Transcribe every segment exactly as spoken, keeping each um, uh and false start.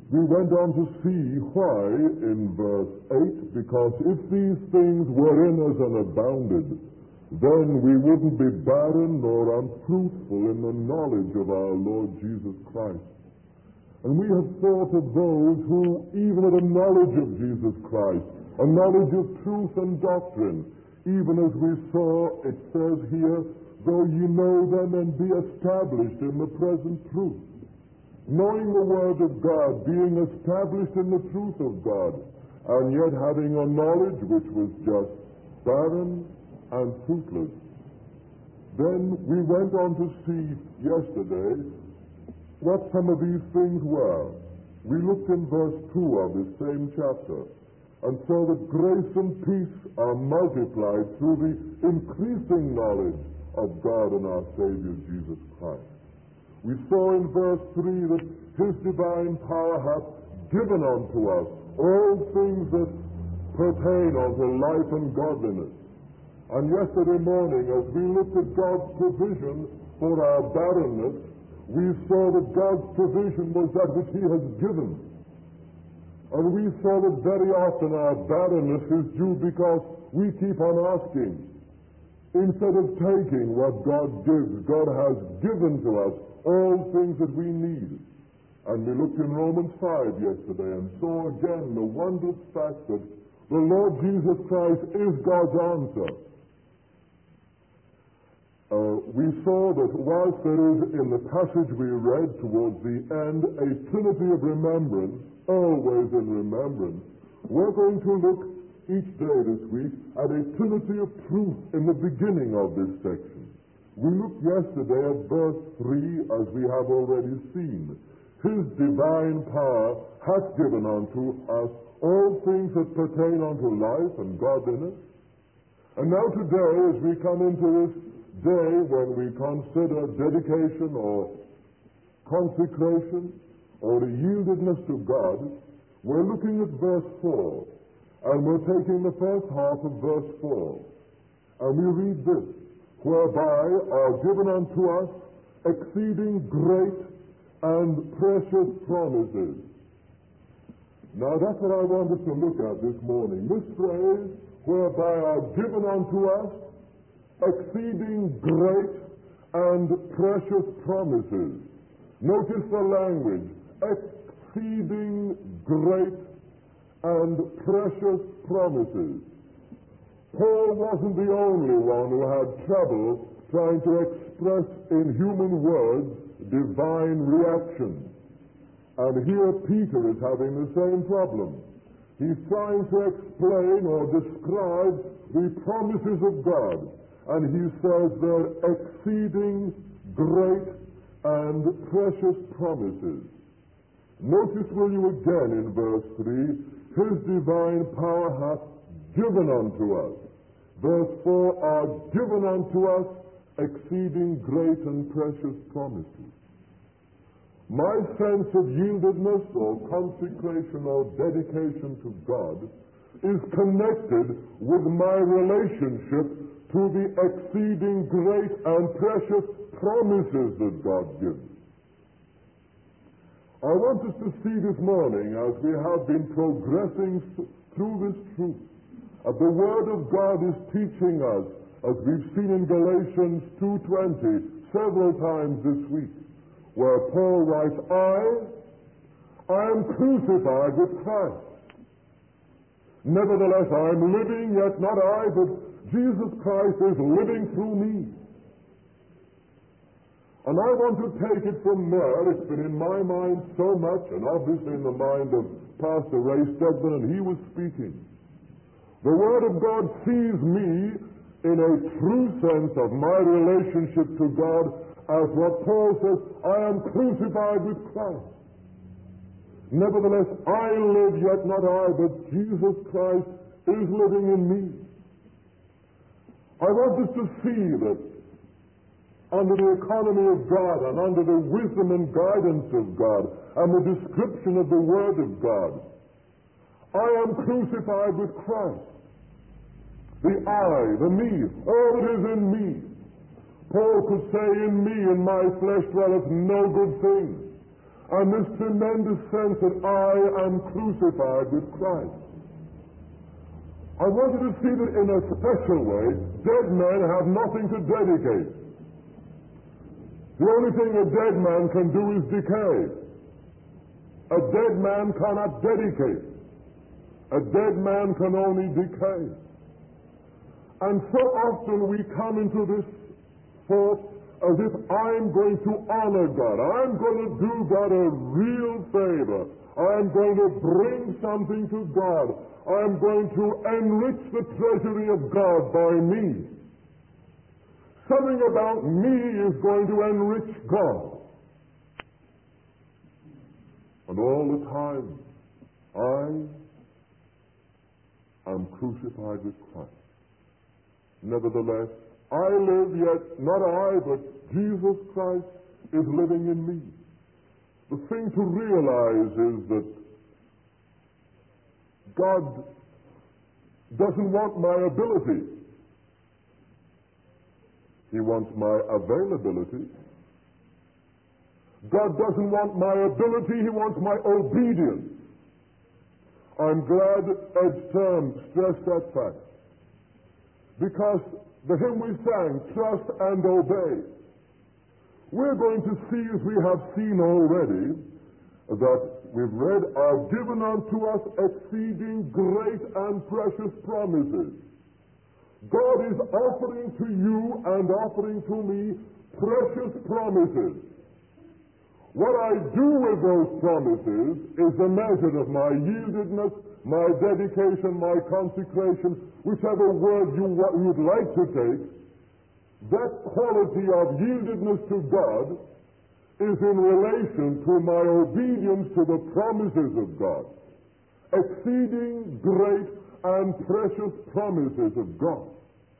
We went on to see why in verse eight, because if these things were in us and abounded, then we wouldn't be barren nor unfruitful in the knowledge of our Lord Jesus Christ. And we have thought of those who, even at a knowledge of Jesus Christ, a knowledge of truth and doctrine, even as we saw, it says here, though ye know them and be established in the present truth. Knowing the Word of God, being established in the truth of God, and yet having a knowledge which was just barren and fruitless. Then we went on to see yesterday what some of these things were. We looked in verse two of this same chapter and saw that grace and peace are multiplied through the increasing knowledge of God and our Savior Jesus Christ. We saw in verse three that His divine power hath given unto us all things that pertain unto life and godliness. And yesterday morning, as we looked at God's provision for our barrenness, we saw that God's provision was that which He has given. And we saw that very often our barrenness is due because we keep on asking. Instead of taking what God gives, God has given to us all things that we need. And we looked in Romans five yesterday and saw again the wondrous fact that the Lord Jesus Christ is God's answer. Uh, we saw that whilst there is in the passage we read towards the end a trinity of remembrance, always in remembrance, we're going to look each day this week at a trinity of truth in the beginning of this section. We looked yesterday at verse three, as we have already seen. His divine power hath given unto us all things that pertain unto life and godliness. And now today, as we come into this day when we consider dedication or consecration or the yieldedness to God, we're looking at verse four, and we're taking the first half of verse four, and we read this, whereby are given unto us exceeding great and precious promises. Now that's what I wanted to look at this morning. This phrase, whereby are given unto us exceeding great and precious promises. Notice the language, exceeding great and precious promises. Paul wasn't the only one who had trouble trying to express in human words divine reaction. And here Peter is having the same problem. He's trying to explain or describe the promises of God. And he says they're exceeding great and precious promises. Notice, will you, again in verse three, His divine power hath given unto us. Verse four, are given unto us exceeding great and precious promises. My sense of yieldedness or consecration or dedication to God is connected with my relationship to the exceeding great and precious promises that God gives. I want us to see this morning, as we have been progressing through this truth, that the Word of God is teaching us, as we've seen in Galatians two twenty several times this week, where Paul writes, I, I am crucified with Christ. Nevertheless, I am living, yet not I, but Jesus Christ is living through me. And I want to take it from there. It's been in my mind so much, and obviously in the mind of Pastor Ray Stedman, and he was speaking. The Word of God sees me in a true sense of my relationship to God as what Paul says, I am crucified with Christ. Nevertheless, I live, yet not I, but Jesus Christ is living in me. I want us to see that under the economy of God and under the wisdom and guidance of God and the description of the Word of God, I am crucified with Christ. The I, the me, all that is in me. Paul could say, in me, in my flesh dwelleth no good thing. and this tremendous sense that I am crucified with Christ. I want you to see that in a special way, dead men have nothing to dedicate. The only thing a dead man can do is decay. A dead man cannot dedicate. A dead man can only decay. And so often we come into this thought as if I'm going to honor God. I'm going to do God a real favor. I'm going to bring something to God. I'm going to enrich the treasury of God by me. Something about me is going to enrich God. And all the time, I am crucified with Christ. Nevertheless, I live, yet not I, but Jesus Christ is living in me. The thing to realize is that God doesn't want my ability. He wants my availability. God doesn't want my ability, He wants my obedience. I'm glad Ed Stern stressed that fact. Because the hymn we sang, Trust and Obey, we're going to see, as we have seen already, that we've read, are given unto us exceeding great and precious promises. God is offering to you and offering to me precious promises. What I do with those promises is the measure of my yieldedness, my dedication, my consecration, whichever word you would like to take. That quality of yieldedness to God is in relation to my obedience to the promises of God. Exceeding great and precious promises of God.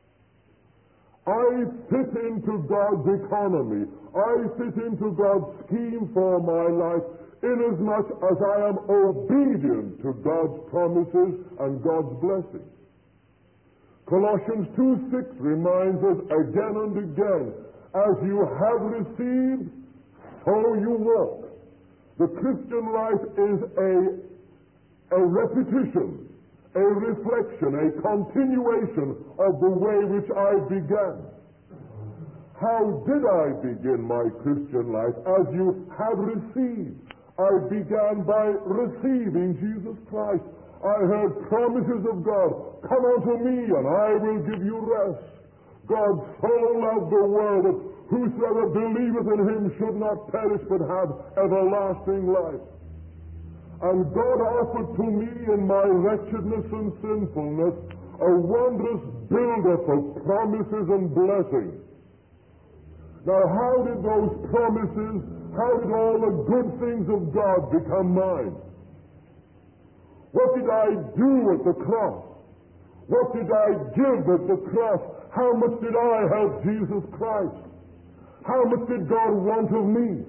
I fit into God's economy. I fit into God's scheme for my life inasmuch as I am obedient to God's promises and God's blessings. Colossians two six reminds us again and again, as you have received, so you walk. The Christian life is a, a repetition, a reflection, a continuation of the way which I began. How did I begin my Christian life? As you have received. I began by receiving Jesus Christ. I heard promises of God, come unto me and I will give you rest. God so loved the world that whosoever believeth in him should not perish but have everlasting life. And God offered to me in my wretchedness and sinfulness a wondrous build-up of promises and blessings. Now, how did those promises, how did all the good things of God become mine? What did I do at the cross? What did I give at the cross? How much did I help Jesus Christ? How much did God want of me?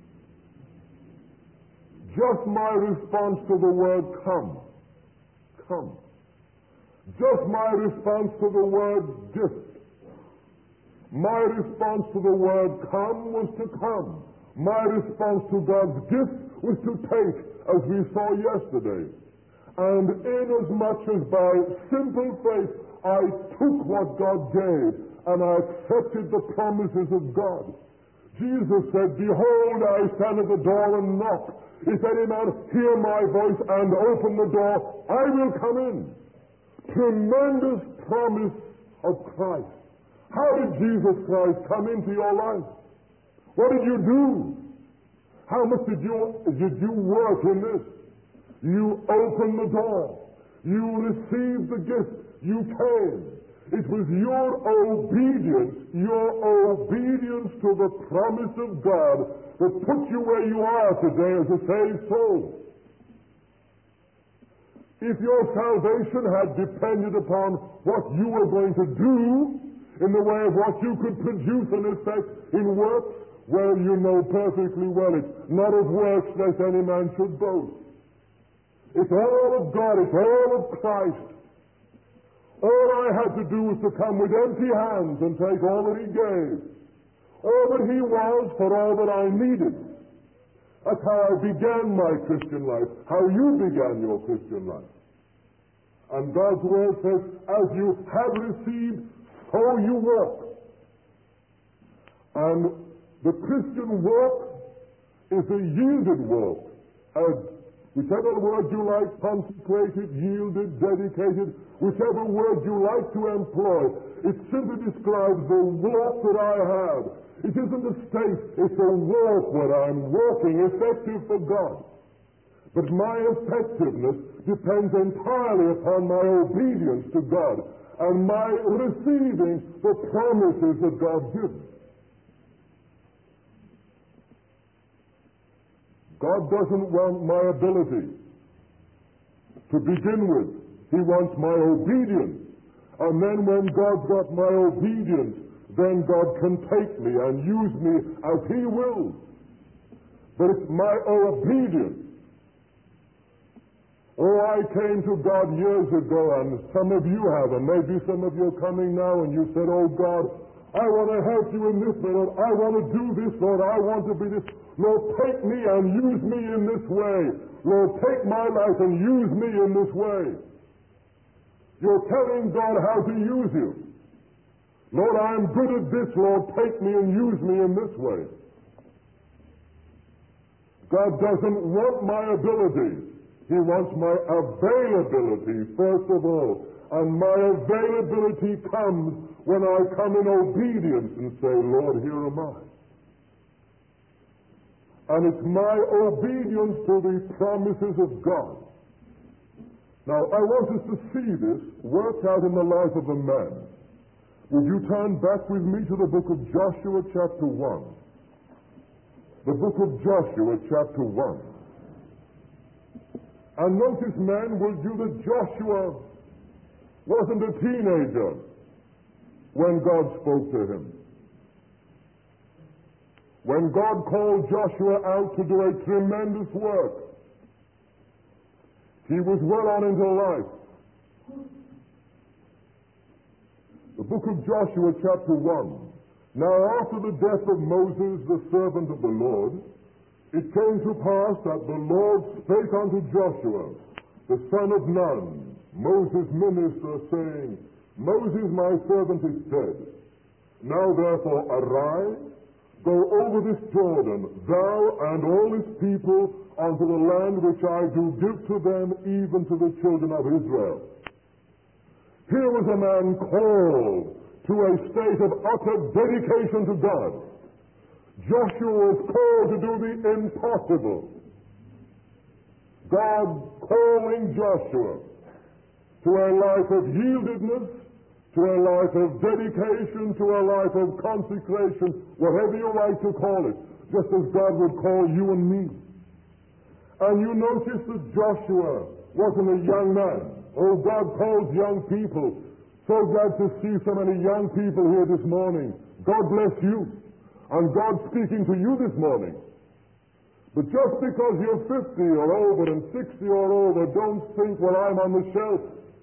Just my response to the word come. Come. Just my response to the word gift. My response to the word come was to come. My response to God's gift was to take, as we saw yesterday. And inasmuch as by simple faith I took what God gave and I accepted the promises of God. Jesus said, behold, I stand at the door and knock. If any man hear my voice and open the door, I will come in. Tremendous promise of Christ. How did Jesus Christ come into your life? What did you do? How much did you, did you work in this? You opened the door. You received the gift. You came. It was your obedience, your obedience to the promise of God that put you where you are today as a saved soul. If your salvation had depended upon what you were going to do in the way of what you could produce an effect in works, well, you know perfectly well it's not of works lest any man should boast. It's all of God. It's all of Christ. All I had to do was to come with empty hands and take all that He gave. All that He was for all that I needed. That's how I began my Christian life, how you began your Christian life. And God's word says, as you have received, so you walk. And the Christian walk is a yielded walk. As whichever word you like, consecrated, yielded, dedicated, whichever word you like to employ, it simply describes the walk that I have. It isn't a state, it's a walk where I'm walking effective for God. But my effectiveness depends entirely upon my obedience to God and my receiving the promises that God gives. God doesn't want my ability to begin with. He wants my obedience. And then when God's got my obedience, then God can take me and use me as He wills. But it's my obedience. Oh, I came to God years ago, and some of you have, and maybe some of you are coming now, and you said, oh God, I want to help you in this, Lord. I want to do this, Lord. I want to be this. Lord, take me and use me in this way. Lord, take my life and use me in this way. You're telling God how to use you. Lord, I'm good at this. Lord, take me and use me in this way. God doesn't want my abilities. He wants my availability, first of all. And my availability comes when I come in obedience and say, Lord, here am I. And it's my obedience to the promises of God. Now, I want us to see this worked out in the life of a man. Would you turn back with me to the book of Joshua chapter one? The book of Joshua chapter one. And notice, man, will you, that Joshua wasn't a teenager when God spoke to him. When God called Joshua out to do a tremendous work, he was well on into life. The book of Joshua chapter one. Now after the death of Moses, the servant of the Lord, it came to pass that the Lord spake unto Joshua, the son of Nun, Moses' minister, saying, Moses my servant is dead. Now therefore arise, go over this Jordan, thou and all this people, unto the land which I do give to them, even to the children of Israel. Here was a man called to a state of utter dedication to God. Joshua was called to do the impossible. God calling Joshua to a life of yieldedness, to a life of dedication, to a life of consecration, whatever you like to call it, just as God would call you and me. And you notice that Joshua wasn't a young man. Oh, God calls young people. So glad to see so many young people here this morning. God bless you. And God's speaking to you this morning. But just because you're fifty or over and sixty or over, don't think, well, I'm on the shelf.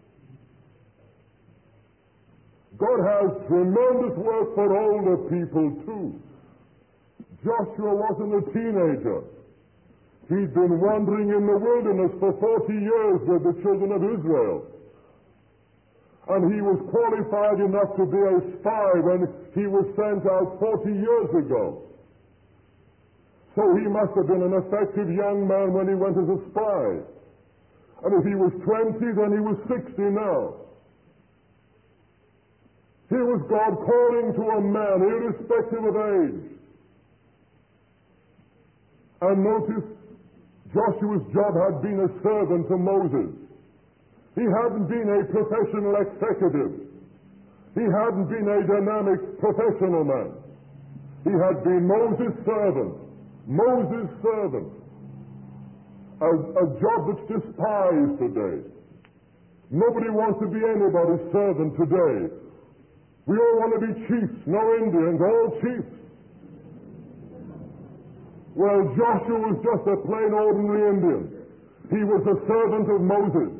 God has tremendous work for older people too. Joshua wasn't a teenager. He'd been wandering in the wilderness for forty years with the children of Israel. And he was qualified enough to be a spy when he was sent out forty years ago. So he must have been an effective young man when he went as a spy. And if he was twenty, then he was sixty now. Here was God calling to a man, irrespective of age. And notice, Joshua's job had been a servant to Moses. He hadn't been a professional executive. He hadn't been a dynamic professional man. He had been Moses' servant. Moses' servant. A, a job that's despised today. Nobody wants to be anybody's servant today. We all want to be chiefs, no Indians, all chiefs. Well, Joshua was just a plain ordinary Indian. He was a servant of Moses.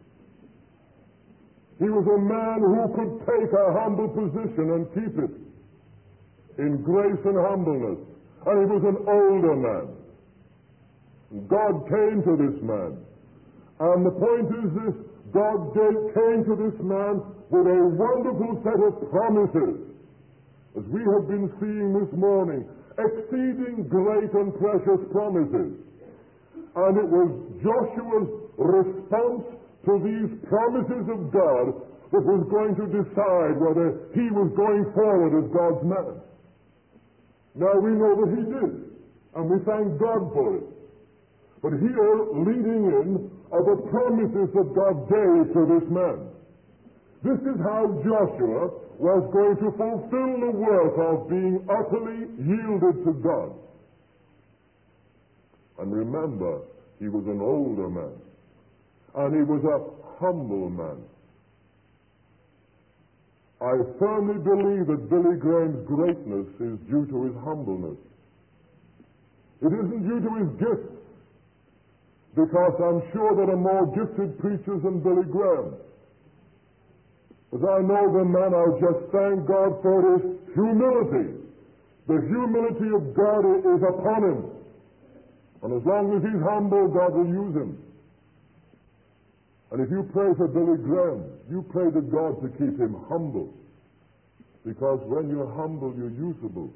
He was a man who could take a humble position and keep it in grace and humbleness. And he was an older man. God came to this man. And the point is this: God came to this man with a wonderful set of promises, as we have been seeing this morning, exceeding great and precious promises. And it was Joshua's response to these promises of God that was going to decide whether he was going forward as God's man. Now we know that he did, and we thank God for it. But here, leading in, are the promises that God gave to this man. This is how Joshua was going to fulfill the work of being utterly yielded to God. And remember, he was an older man, and he was a humble man. I firmly believe that Billy Graham's greatness is due to his humbleness. It isn't due to his gifts, because I'm sure there are more gifted preachers than Billy Graham. As I know the man, I'll just thank God for his humility. The humility of God is upon him. And as long as he's humble, God will use him. And if you pray for Billy Graham, you pray to God to keep him humble. Because when you're humble, you're usable.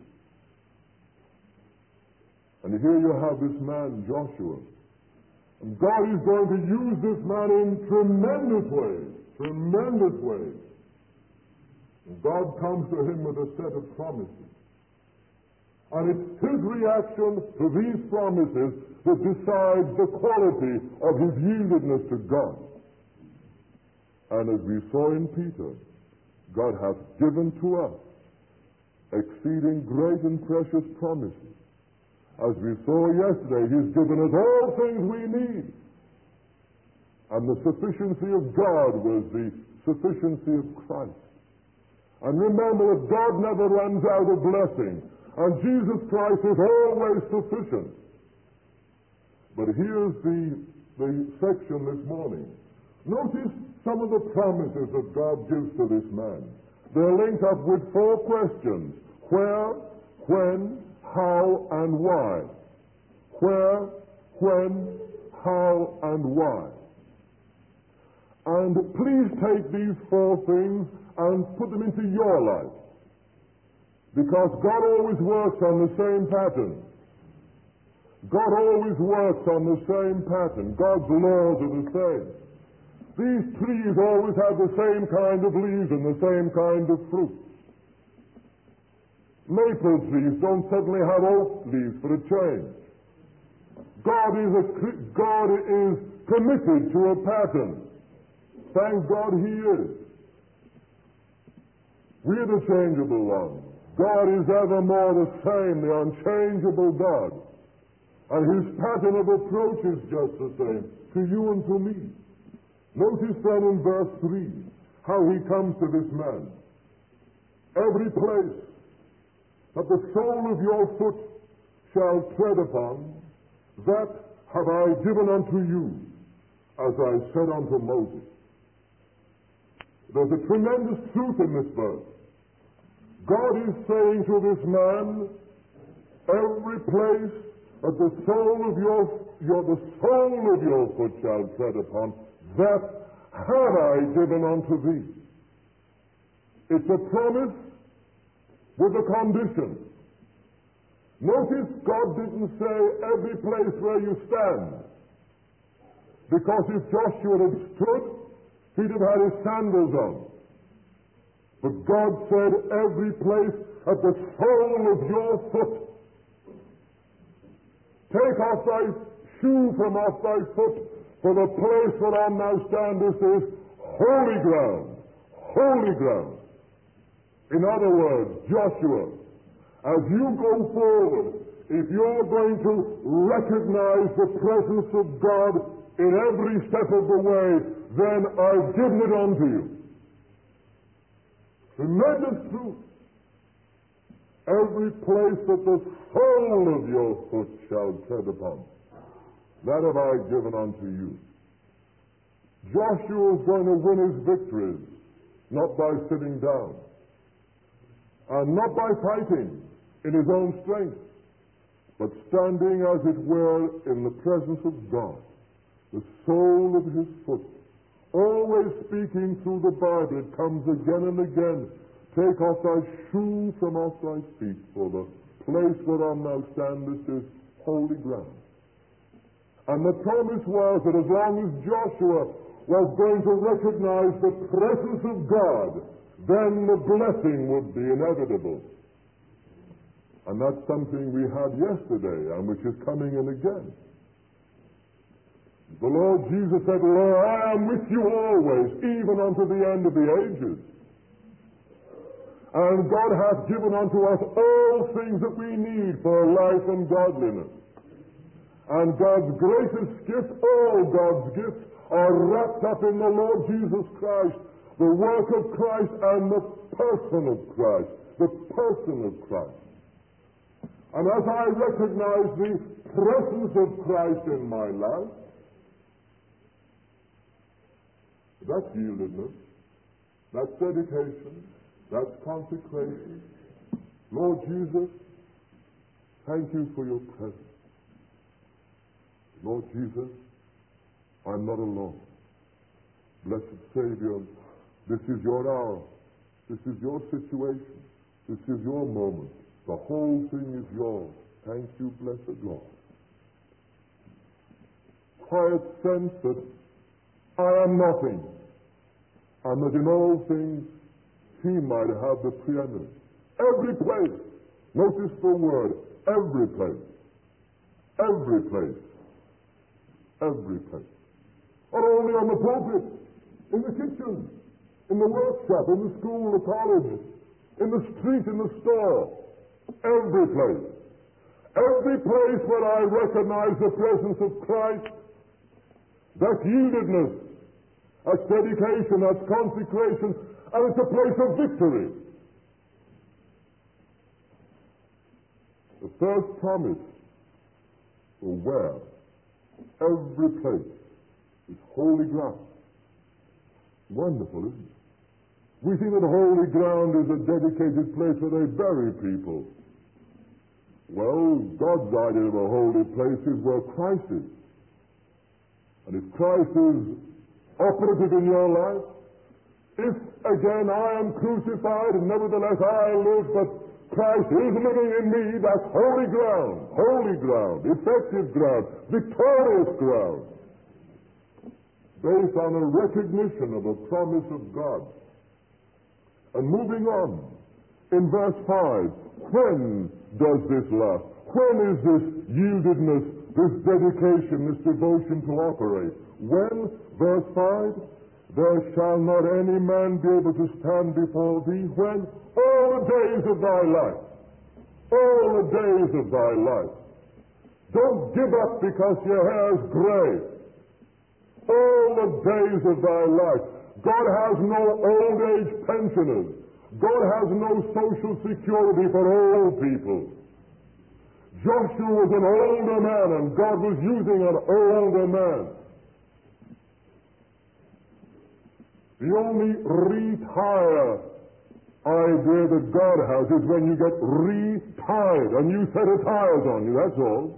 And here you have this man, Joshua. And God is going to use this man in tremendous ways, tremendous ways. And God comes to him with a set of promises. And it's his reaction to these promises that decides the quality of his yieldedness to God. And as we saw in Peter, God hath given to us exceeding great and precious promises. As we saw yesterday, he's given us all things we need. And the sufficiency of God was the sufficiency of Christ. And remember that God never runs out of blessing, and Jesus Christ is always sufficient. But here's the, the section this morning. Notice some of the promises that God gives to this man. They're linked up with four questions: where, when, how, and why. Where, when, how, and why. And please take these four things and put them into your life. Because God always works on the same pattern. God always works on the same pattern. God's laws are the same. These trees always have the same kind of leaves and the same kind of fruit. Maple trees don't suddenly have oak leaves for a change. God is, a, God is committed to a pattern. Thank God he is. We're the changeable ones. God is evermore the same, the unchangeable God. And his pattern of approach is just the same to you and to me. Notice then in verse three how he comes to this man. Every place that the sole of your foot shall tread upon, that have I given unto you, as I said unto Moses. There's a tremendous truth in this verse. God is saying to this man, every place that the sole of your, your the sole of your foot shall tread upon, that have I given unto thee. It's a promise with a condition. Notice God didn't say every place where you stand. Because if Joshua had stood, he'd have had his sandals on. But God said every place at the sole of your foot. Take off thy shoe from off thy foot, for the place whereon thou standest is holy ground. Holy ground. In other words, Joshua, as you go forward, if you're going to recognize the presence of God in every step of the way, then I've given it unto you. Tremendous truth. Every place that the sole of your foot shall tread upon, that have I given unto you. Joshua is going to win his victories, not by sitting down, and not by fighting in his own strength, but standing, as it were, in the presence of God, the sole of his foot, always speaking through the Bible. It comes again and again. Take off thy shoe from off thy feet, for the place whereon thou standest is holy ground. And the promise was that as long as Joshua was going to recognize the presence of God, then the blessing would be inevitable. And that's something we had yesterday, and which is coming in again. The Lord Jesus said, Lo, I am with you always, even unto the end of the ages. And God hath given unto us all things that we need for life and godliness. And God's greatest gift, all God's gifts, are wrapped up in the Lord Jesus Christ, the work of Christ and the person of Christ, the person of Christ. And as I recognize the presence of Christ in my life, that's yieldedness, that's dedication, that's consecration. Lord Jesus, thank you for your presence. Lord Jesus, I'm not alone. Blessed Savior, this is your hour. This is your situation. This is your moment. The whole thing is yours. Thank you, blessed Lord. Quiet sense that I am nothing, and that in all things he might have the preeminence. Every place, notice the word, every place, every place, every place. Not only on the pulpit, in the kitchen, in the workshop, in the school, the college, in the street, in the store, every place. Every place where I recognize the presence of Christ, that's yieldedness, that's dedication, that's consecration, and it's a place of victory. The first promise for where every place is holy ground. Wonderful, isn't it? We think that holy ground is a dedicated place where they bury people. Well, God's idea of a holy place is where Christ is. And if Christ is operative in your life, if, again, I am crucified and nevertheless I live, but Christ is living in me, that's holy ground, holy ground, effective ground, victorious ground, based on a recognition of a promise of God. And moving on, in verse five, when does this last? When is this yieldedness, this dedication, this devotion to operate? When, verse five, there shall not any man be able to stand before thee when all the days of thy life, all the days of thy life. Don't give up because your hair is gray. All the days of thy life. God has no old age pensioners. God has no social security for old people. Joshua was an older man, and God was using an older man. The only retire idea that God has is when you get retired, a new set of tires on you, that's all.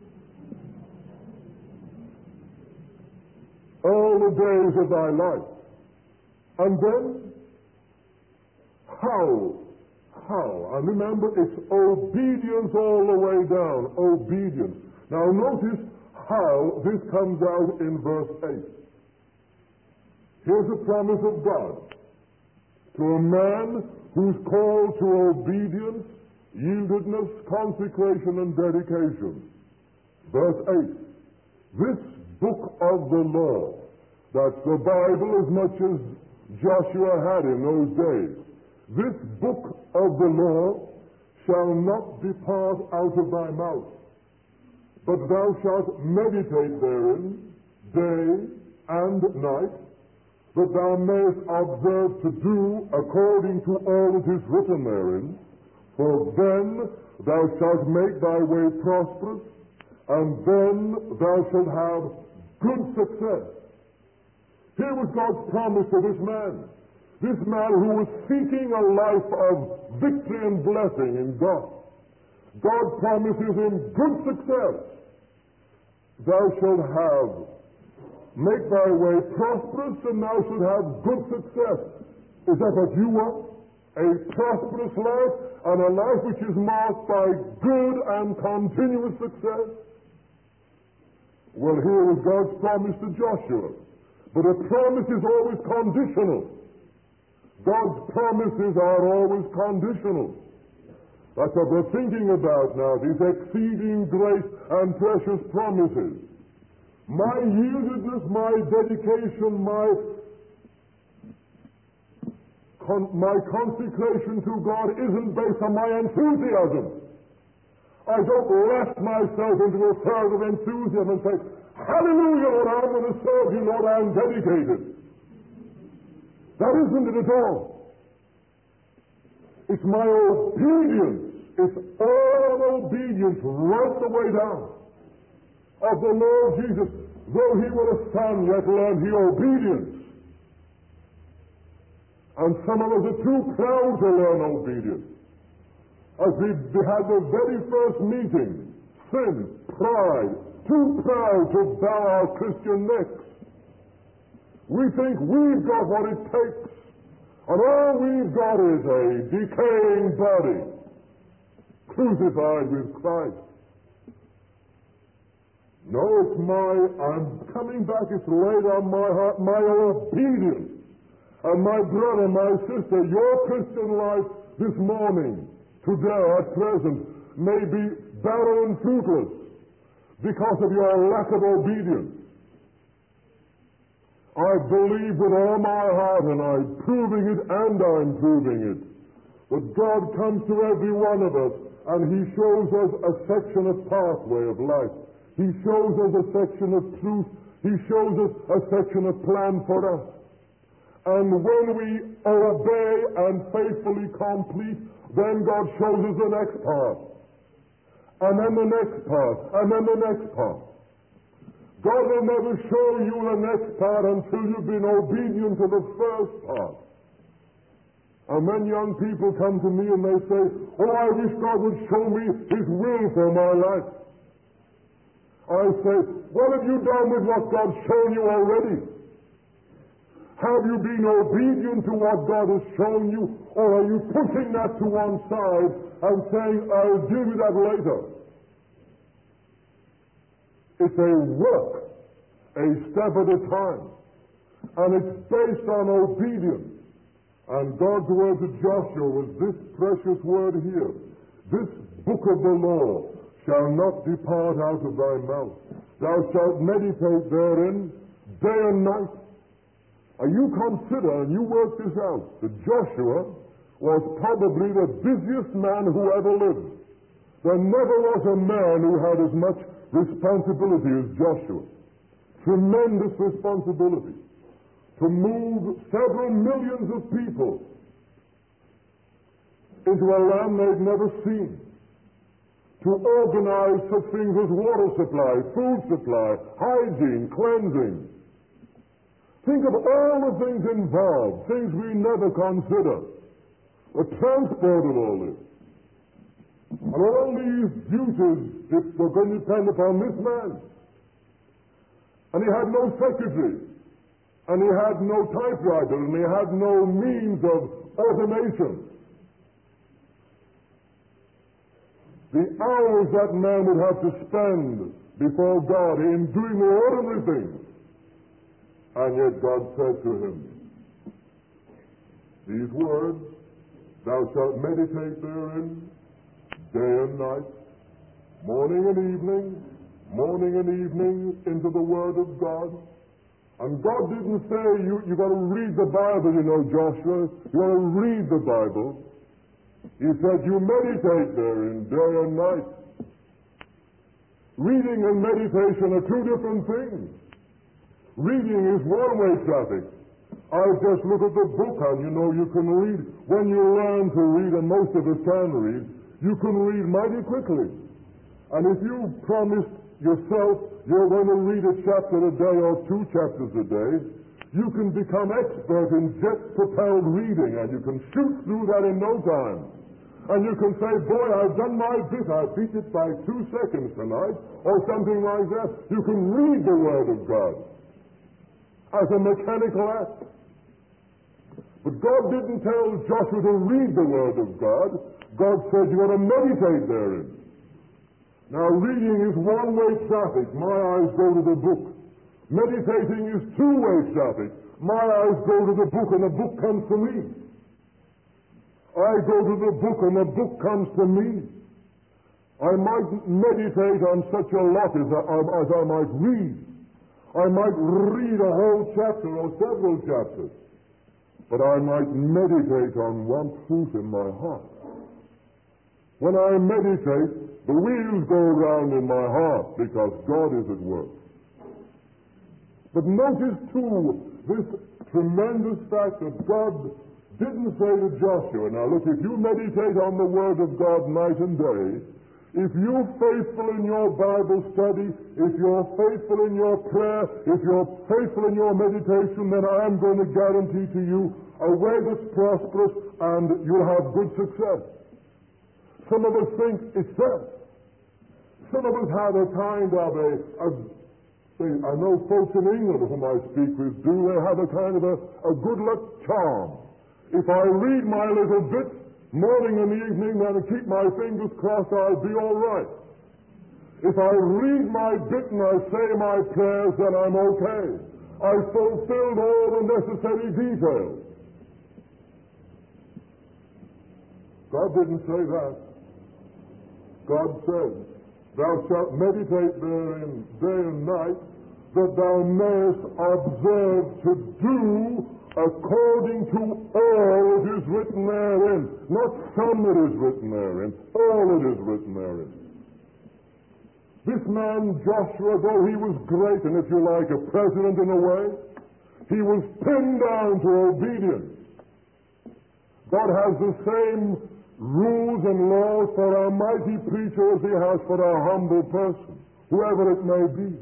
All the days of thy life. And then, how? How? And remember, it's obedience all the way down. Obedience. Now notice how this comes out in verse eight. Here's a promise of God to a man who's called to obedience, yieldedness, consecration, and dedication. Verse eight. This book of the law, that's the Bible as much as Joshua had in those days. This book of the law shall not depart out of thy mouth, but thou shalt meditate therein day and night, that thou mayest observe to do according to all that is written therein, for then thou shalt make thy way prosperous, and then thou shalt have good success. Here was God's promise to this man. This man who was seeking a life of victory and blessing in God. God promises him good success. Thou shalt have, make thy way prosperous, and thou shalt have good success. Is that what you want? A prosperous life, and a life which is marked by good and continuous success? Well, here was God's promise to Joshua. But a promise is always conditional. God's promises are always conditional. That's what we're thinking about now, these exceeding great and precious promises. My yieldedness, my dedication, my, con- my consecration to God isn't based on my enthusiasm. I don't wrap myself into a cloud of enthusiasm and say, hallelujah, Lord, I'm going to serve you, Lord, I'm dedicated. That isn't it at all. It's my obedience. It's all obedience right the way down of the Lord Jesus. Though he were a son, yet learned he obedience. And some of us are too proud to learn obedience. As we had the very first meeting, sin, pride, too proud to bow our Christian necks. We think we've got what it takes, and all we've got is a decaying body crucified with Christ. No, it's my, I'm coming back, it's laid on my heart, my obedience. And my brother, my sister, your Christian life this morning, today, at present, may be barren and fruitless because of your lack of obedience. I believe with all my heart, and I'm proving it and I'm proving it, that God comes to every one of us and he shows us a section of pathway of life. He shows us a section of truth. He shows us a section of plan for us. And when we obey and faithfully complete, then God shows us the next part. And then the next part. And then the next part. God will never show you the next part until you've been obedient to the first part. And when young people come to me and they say, oh, I wish God would show me his will for my life. I say, what have you done with what God's shown you already? Have you been obedient to what God has shown you, or are you pushing that to one side and saying, I'll deal with that later? It's a work, a step at a time, and it's based on obedience. And God's word to Joshua was this precious word here. This book of the law shall not depart out of thy mouth. Thou shalt meditate therein day and night. And you consider, and you work this out, that Joshua was probably the busiest man who ever lived. There never was a man who had as much responsibility as Joshua. Tremendous responsibility. To move several millions of people into a land they'd never seen. To organize such things as water supply, food supply, hygiene, cleansing. Think of all the things involved, things we never consider. The transport of all this. And all these duties were going to depend upon this man. And he had no secretary. And he had no typewriter. And he had no means of automation. The hours that man would have to spend before God in doing the ordinary things. And yet God said to him, these words, thou shalt meditate therein day and night, morning and evening, morning and evening into the Word of God. And God didn't say, you, you've got to read the Bible, you know, Joshua. You've got to read the Bible. He said, you meditate therein day and night. Reading and meditation are two different things. Reading is one-way traffic. I just look at the book, and you know you can read. When you learn to read, and most of us can read, you can read mighty quickly. And if you promised yourself you're going to read a chapter a day or two chapters a day, you can become expert in jet-propelled reading, and you can shoot through that in no time. And you can say, boy, I've done my bit. I beat it by two seconds tonight, or something like that. You can read the Word of God as a mechanical act. But God didn't tell Joshua to read the Word of God. God said you got to meditate therein. Now, reading is one-way traffic. My eyes go to the book. Meditating is two-way traffic. My eyes go to the book, and the book comes to me. I go to the book, and the book comes to me. I might meditate on such a lot as I, as I might read. I might read a whole chapter or several chapters. But I might meditate on one truth in my heart. When I meditate, the wheels go round in my heart because God is at work. But notice, too, this tremendous fact that God didn't say to Joshua, now look, if you meditate on the Word of God night and day, if you're faithful in your Bible study, if you're faithful in your prayer, if you're faithful in your meditation, then I'm going to guarantee to you a way that's prosperous and you'll have good success. Some of us think it's that. Some of us have a kind of a, a I know folks in England whom I speak with do, they have a kind of a, a good luck charm. If I read my little bit, morning and evening, then keep my fingers crossed, I'll be all right. If I read my bit and I say my prayers, then I'm okay. I've fulfilled all the necessary details. God didn't say that. God said, thou shalt meditate therein day and night, that thou mayest observe to do according to all that is written therein. Not some that is written therein, all that is written therein. This man Joshua, though he was great, and if you like, a president in a way, he was pinned down to obedience. God has the same rules and laws for a mighty preacher as he has for a humble person, whoever it may be.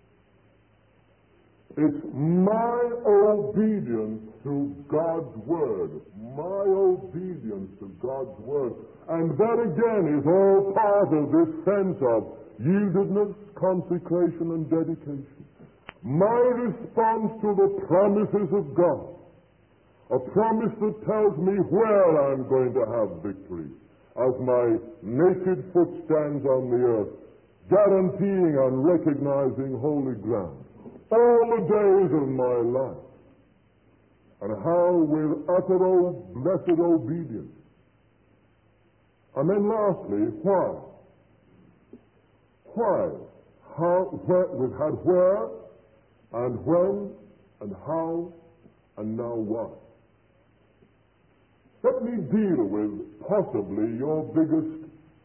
It's my obedience to God's Word. My obedience to God's Word. And that again is all part of this sense of yieldedness, consecration, and dedication. My response to the promises of God. A promise that tells me where I'm going to have victory as my naked foot stands on the earth, guaranteeing and recognizing holy ground all the days of my life. And how with utter oh, blessed obedience. And then lastly, why? Why? How, where, we've had where, and when, and how, and now why. Let me deal with possibly your biggest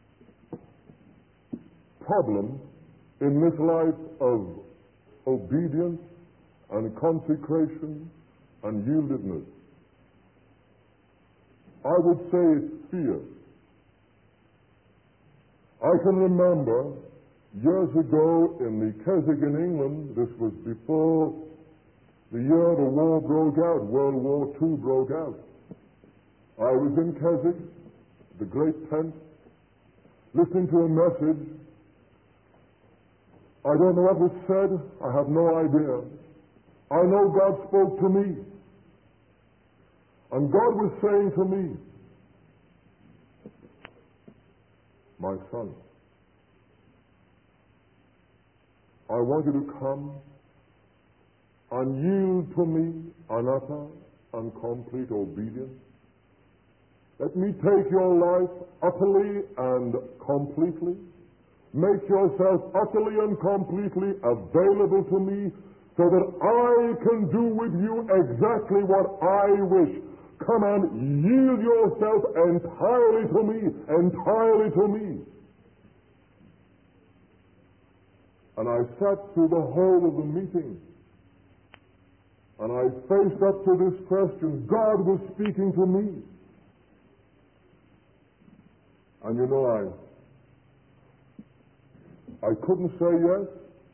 problem in this life of obedience and consecration and yieldedness. I would say it's fear. I can remember years ago in the Keswick in England, this was before the year the war broke out, World War Two broke out. I was in Keswick, the great tent, listening to a message. I don't know what was said. I have no idea. I know God spoke to me. And God was saying to me, my son, I want you to come and yield to me an utter and complete obedience. Let me take your life utterly and completely. Make yourself utterly and completely available to me so that I can do with you exactly what I wish. Come and yield yourself entirely to me, entirely to me. And I sat through the whole of the meeting. And I faced up to this question. God was speaking to me. And you know, I I couldn't say yes,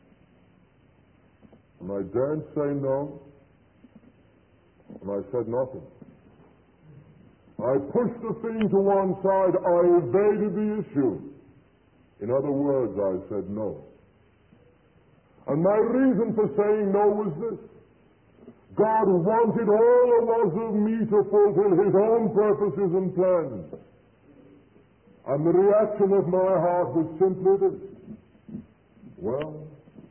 and I daren't say no, and I said nothing. I pushed the thing to one side. I evaded the issue. In other words, I said no. And my reason for saying no was this. God wanted all there was of me to fulfill His own purposes and plans. And the reaction of my heart was simply this. Well,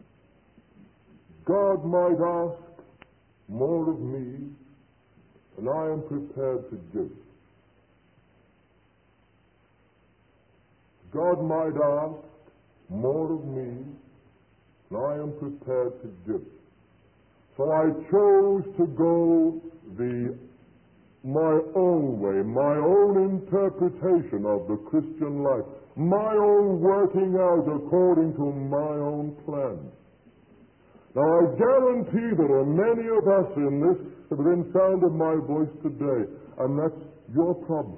God might ask more of me than I am prepared to give. God might ask more of me than I am prepared to give. So I chose to go the my own way, my own interpretation of the Christian life, my own working out according to my own plan. Now I guarantee there are many of us in this within sound of my voice today, and that's your problem.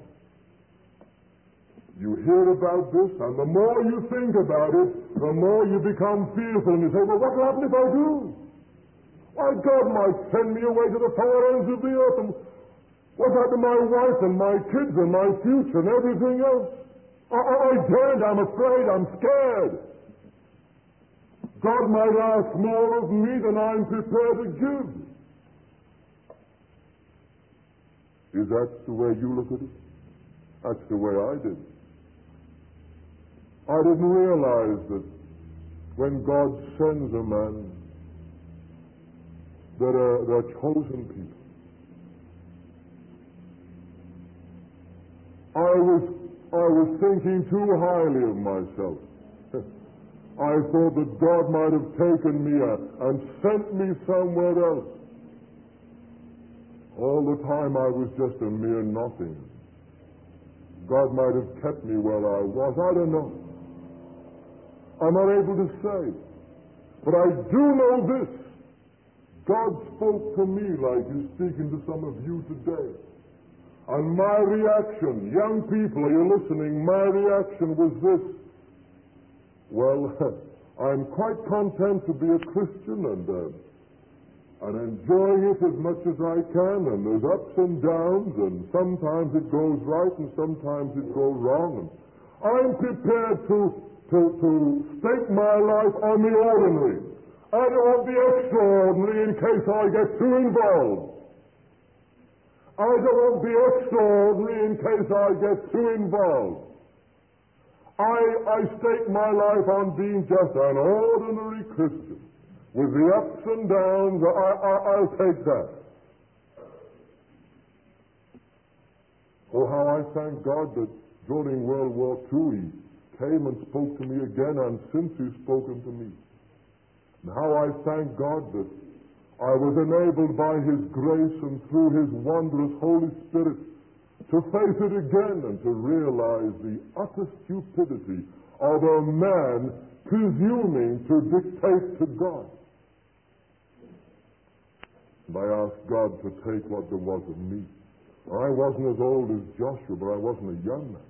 You hear about this, and the more you think about it, the more you become fearful, and you say, well, what will happen if I do? Why, God might send me away to the far ends of the earth, and what's happened to my wife and my kids and my future and everything else? I, I, I daren't, I'm afraid, I'm scared. God might ask more of me than I'm prepared to give. Is that the way you look at it? That's the way I did. I didn't realize that when God sends a man, that are, they're chosen people. I was, I was thinking too highly of myself. I thought that God might have taken me and sent me somewhere else. All the time I was just a mere nothing. God might have kept me where I was. I don't know. I'm not able to say. But I do know this. God spoke to me like He's speaking to some of you today. And my reaction, young people, are you listening? My reaction was this. Well, I'm quite content to be a Christian and, uh, and enjoying it as much as I can, and there's ups and downs, and sometimes it goes right and sometimes it goes wrong. And I'm prepared to, to, to stake my life on the ordinary. I don't want the extraordinary in case I get too involved. I don't want the extraordinary in case I get too involved. I, I stake my life on being just an ordinary Christian. With the ups and downs, I, I, I'll take that. Oh, how I thank God that during World War Two He came and spoke to me again, and since He's spoken to me. And how I thank God that I was enabled by His grace and through His wondrous Holy Spirit to face it again and to realize the utter stupidity of a man presuming to dictate to God. And I asked God to take what there was of me. I wasn't as old as Joshua, but I wasn't a young man.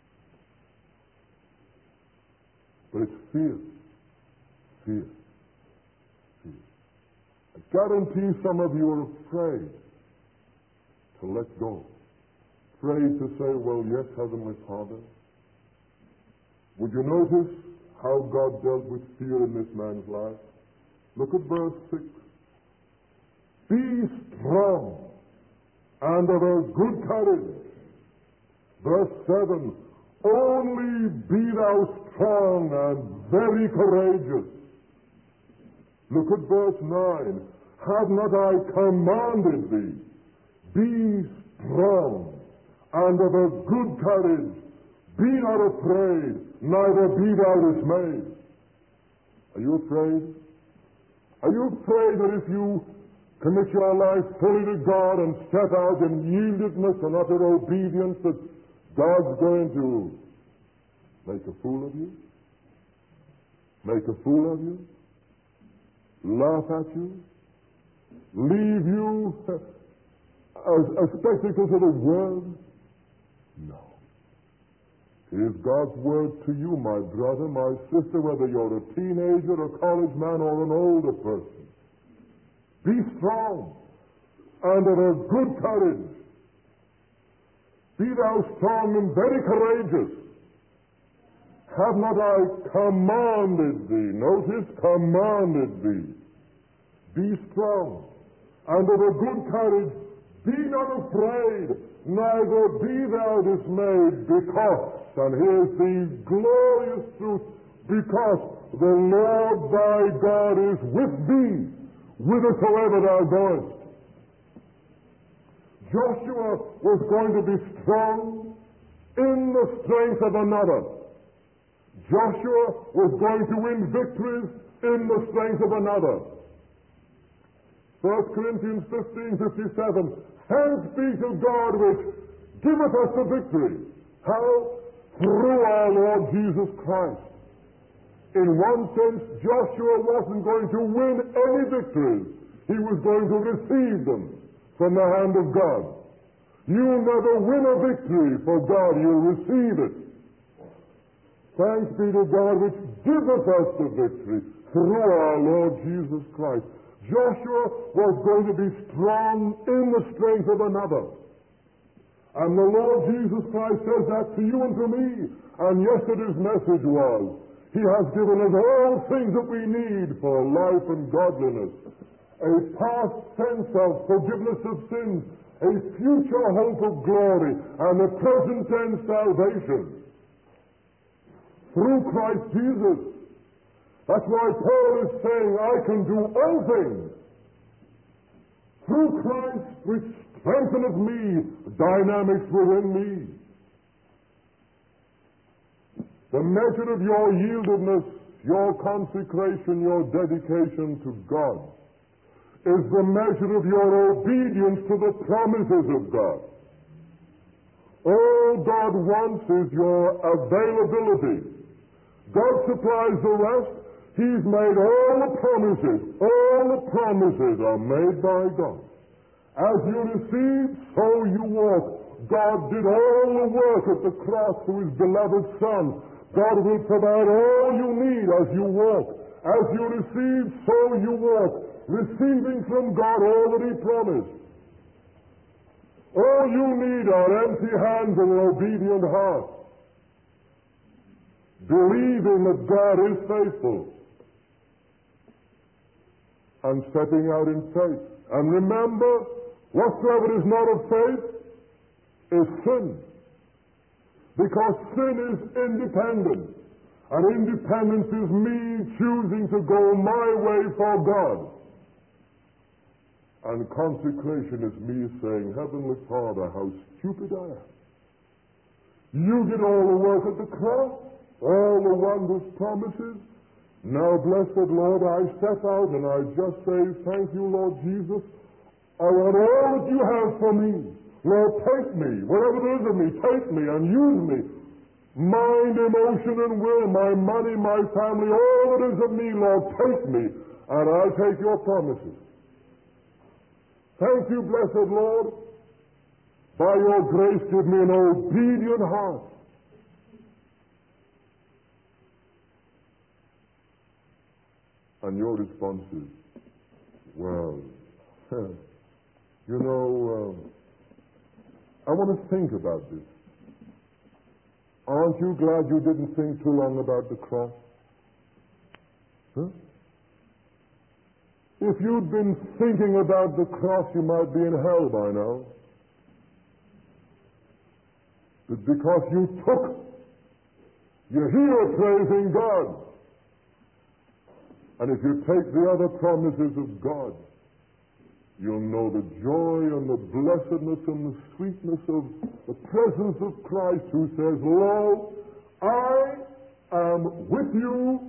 But it's fear. Fear. Fear. I guarantee some of you are afraid to let go. Afraid to say, well, yes, Heavenly Father. Would you notice how God dealt with fear in this man's life? Look at verse six. Be strong and of a good courage. Verse seven. Only be thou strong and very courageous. Look at verse nine. Have not I commanded thee? Be strong and of a good courage. Be not afraid, neither be thou dismayed. Are you afraid? Are you afraid that if you commit your life fully to God and step out in yieldedness and utter obedience, that God's going to make a fool of you? Make a fool of you? Laugh at you? Leave you as a spectacle to the world? No. It is God's word to you, my brother, my sister, whether you're a teenager, a college man, or an older person. Be strong and of a good courage. Be thou strong and very courageous. Have not I commanded thee? Notice, commanded thee. Be strong and of a good courage. Be not afraid, neither be thou dismayed, because, and here's the glorious truth, because the Lord thy God is with thee, whithersoever thou goest. Joshua was going to be strong in the strength of another. Joshua was going to win victories in the strength of another. First Corinthians fifteen fifty-seven, thanks be to God which giveth us the victory. How? Through our Lord Jesus Christ. In one sense, Joshua wasn't going to win any victories. He was going to receive them from the hand of God. You'll never win a victory for God. You'll receive it. Thanks be to God which giveth us the victory through our Lord Jesus Christ. Joshua was going to be strong in the strength of another. And the Lord Jesus Christ says that to you and to me. And yesterday's message was, He has given us all things that we need for life and godliness. A past sense of forgiveness of sins, a future hope of glory, and a present tense salvation. Through Christ Jesus. That's why Paul is saying, I can do all things through Christ which strengtheneth me, dynamics within me. The measure of your yieldedness, your consecration, your dedication to God is the measure of your obedience to the promises of God. All God wants is your availability. God supplies the rest. He's made all the promises. All the promises are made by God. As you receive, so you walk. God did all the work at the cross through His beloved Son. God will provide all you need as you walk. As you receive, so you walk. Receiving from God all that He promised. All you need are empty hands and an obedient heart. Believing that God is faithful. And stepping out in faith. And remember, whatsoever is not of faith is sin. Because sin is independent. And independence is me choosing to go my way for God. And consecration is me saying, Heavenly Father, how stupid I am. You did all the work at the cross, all the wondrous promises. Now, blessed Lord, I step out and I just say, thank you, Lord Jesus. I want all that you have for me. Lord, take me, whatever there is of me, take me and use me. Mind, emotion, and will, my money, my family, all that is of me, Lord, take me, and I'll take your promises. Thank you, blessed Lord. By your grace, give me an obedient heart. And your response is, well, you know, uh, I want to think about this. Aren't you glad you didn't think too long about the cross? Huh? If you'd been thinking about the cross, you might be in hell by now. But because you took, you're here praising God. And if you take the other promises of God, you'll know the joy and the blessedness and the sweetness of the presence of Christ, who says, Lo, I am with you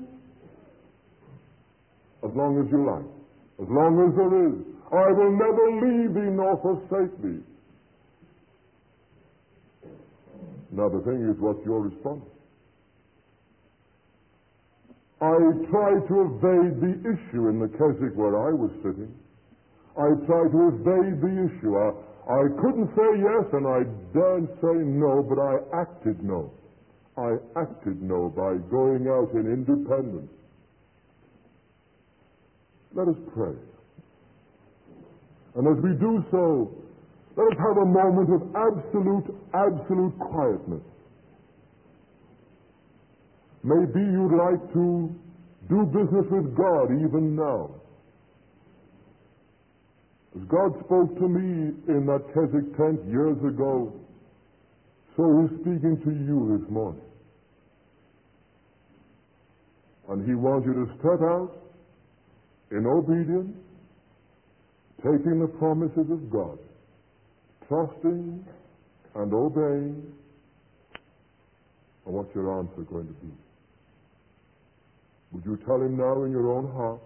as long as you like, as long as there is. I will never leave thee nor forsake thee. Now the thing is, what's your response? I tried to evade the issue in the Keswick where I was sitting. I tried to evade the issue. I, I couldn't say yes and I daren't say no, but I acted no. I acted no by going out in independence. Let us pray. And as we do so, Let us have a moment of absolute, absolute quietness. Maybe you'd like to do business with God even now. As God spoke to me in that Keswick tent years ago, so He's speaking to you this morning. And He wants you to step out in obedience, taking the promises of God, trusting and obeying. And what's your answer going to be? Would you tell Him now in your own heart?